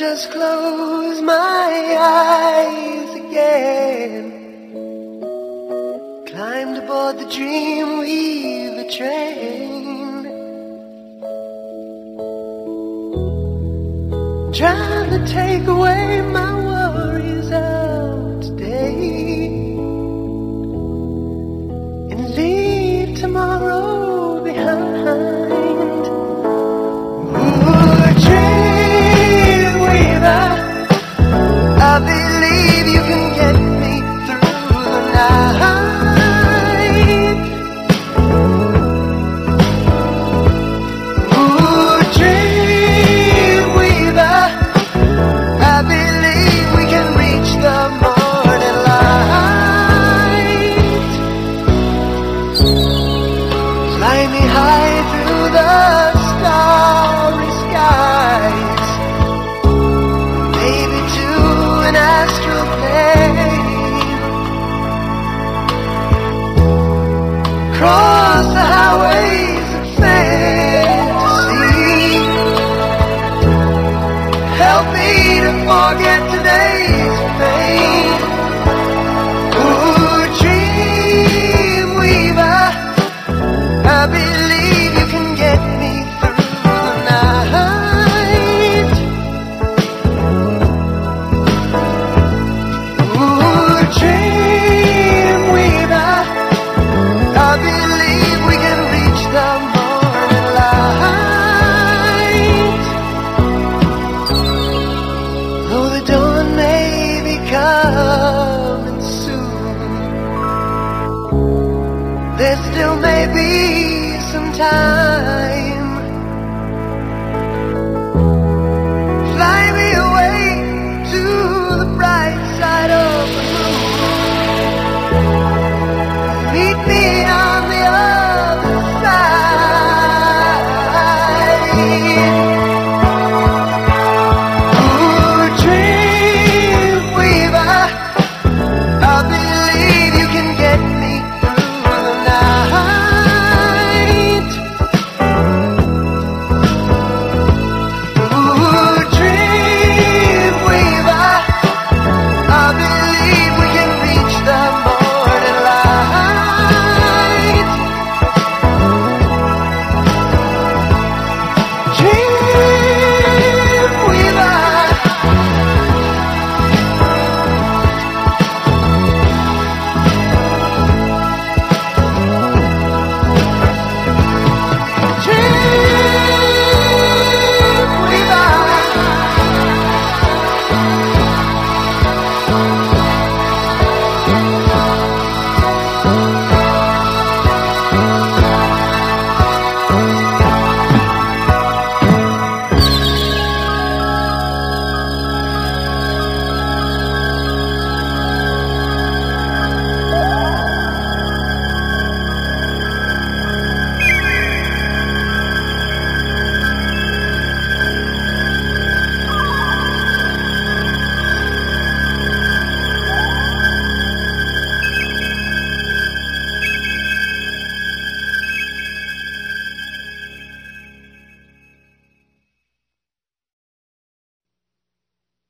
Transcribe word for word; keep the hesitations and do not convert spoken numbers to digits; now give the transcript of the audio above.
just close my eyes again, climbed aboard the Dreamweaver train, trying to take away my worries of today and leave tomorrow behind. I believe you can get me through the night. Ooh, Dreamweaver, I believe we can reach the morning light. Fly me high through the starry skies, maybe to an astral plane, cross the highways of fantasy, help me to forget today.